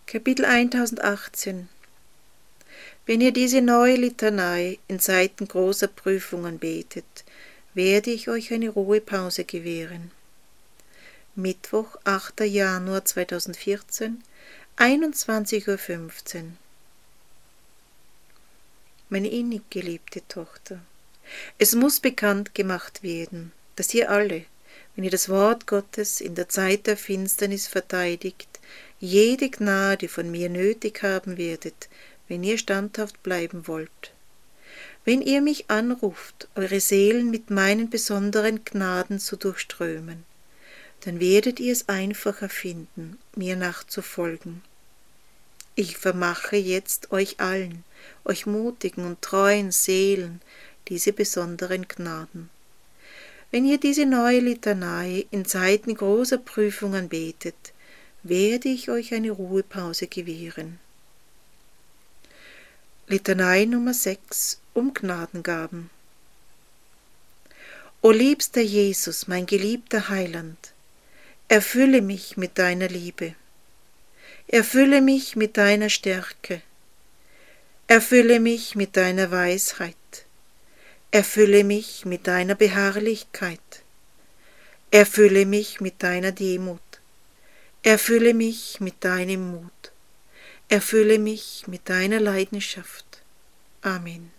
Kapitel 1018. Wenn ihr diese neue Litanei in Zeiten großer Prüfungen betet, werde ich euch eine Ruhepause gewähren. Mittwoch, 8. Januar 2014, 21:15 Uhr. Meine innig geliebte Tochter, es muss bekannt gemacht werden, dass ihr alle, wenn ihr das Wort Gottes in der Zeit der Finsternis verteidigt, jede Gnade von mir nötig haben werdet, wenn ihr standhaft bleiben wollt. Wenn ihr mich anruft, eure Seelen mit meinen besonderen Gnaden zu durchströmen, dann werdet ihr es einfacher finden, mir nachzufolgen. Ich vermache jetzt euch allen, euch mutigen und treuen Seelen, diese besonderen Gnaden. Wenn ihr diese neue Litanei in Zeiten großer Prüfungen betet, werde ich euch eine Ruhepause gewähren. Litanei Nummer 6 um Gnadengaben. O liebster Jesus, mein geliebter Heiland, erfülle mich mit deiner Liebe, erfülle mich mit deiner Stärke, erfülle mich mit deiner Weisheit, erfülle mich mit deiner Beharrlichkeit, erfülle mich mit deiner Demut, erfülle mich mit deinem Mut, erfülle mich mit deiner Leidenschaft. Amen.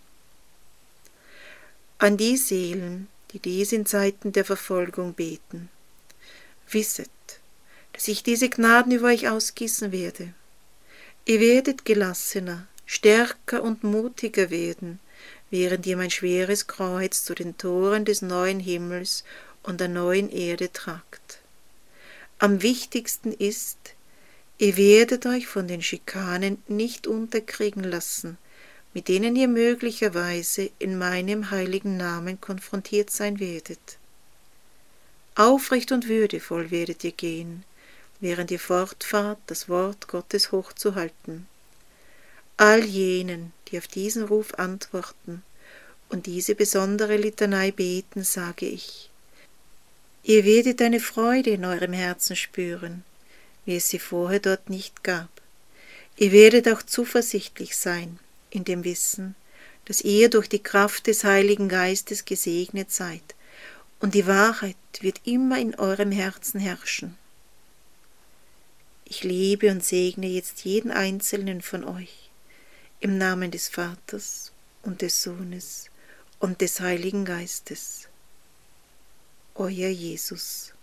An die Seelen, die dies in Zeiten der Verfolgung beten, wisset, dass ich diese Gnaden über euch ausgießen werde. Ihr werdet gelassener, stärker und mutiger werden, während ihr mein schweres Kreuz zu den Toren des neuen Himmels und der neuen Erde tragt. Am wichtigsten ist, ihr werdet euch von den Schikanen nicht unterkriegen lassen, mit denen ihr möglicherweise in meinem heiligen Namen konfrontiert sein werdet. Aufrecht und würdevoll werdet ihr gehen, während ihr fortfahrt, das Wort Gottes hochzuhalten. All jenen, die auf diesen Ruf antworten und diese besondere Litanei beten, sage ich: Ihr werdet eine Freude in eurem Herzen spüren, wie es sie vorher dort nicht gab. Ihr werdet auch zuversichtlich sein, in dem Wissen, dass ihr durch die Kraft des Heiligen Geistes gesegnet seid, und die Wahrheit wird immer in eurem Herzen herrschen. Ich liebe und segne jetzt jeden einzelnen von euch, im Namen des Vaters und des Sohnes und des Heiligen Geistes. Euer Jesus.